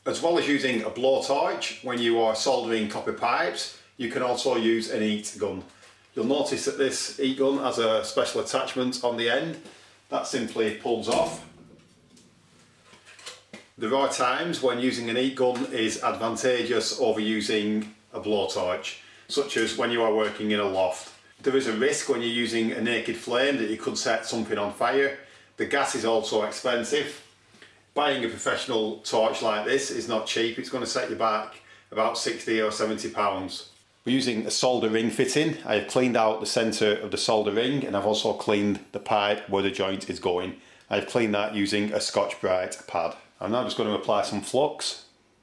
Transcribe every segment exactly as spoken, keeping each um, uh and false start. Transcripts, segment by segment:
As well as using a blowtorch when you are soldering copper pipes, you can also use an heat gun. You'll notice that this heat gun has a special attachment on the end that simply pulls off. There are times when using an heat gun is advantageous over using a blowtorch, such as when you are working in a loft. There is a risk when you're using a naked flame that you could set something on fire. The gas is also expensive. Buying a professional torch like this is not cheap. It's going to set you back about sixty or seventy pounds. We're using a solder ring fitting. I've cleaned out the centre of the solder ring, and I've also cleaned the pipe where the joint is going. I've cleaned that using a Scotch-Brite pad. I'm now just going to apply some flux.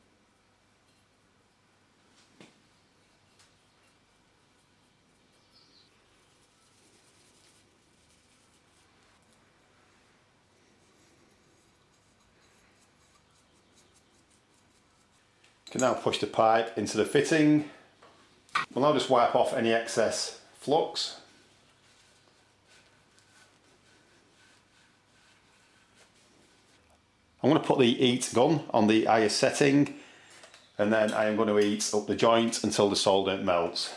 Can now push the pipe into the fitting. We'll now just wipe off any excess flux. I'm going to put the heat gun on the highest setting, and then I am going to heat up the joint until the solder melts.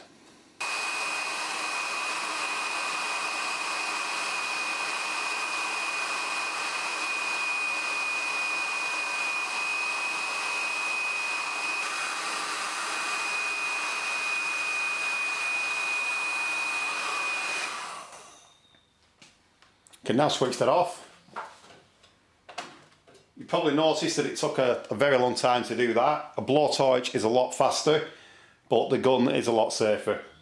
Can now switch that off. You probably noticed that it took a, a very long time to do that. A blowtorch is a lot faster, but the gun is a lot safer.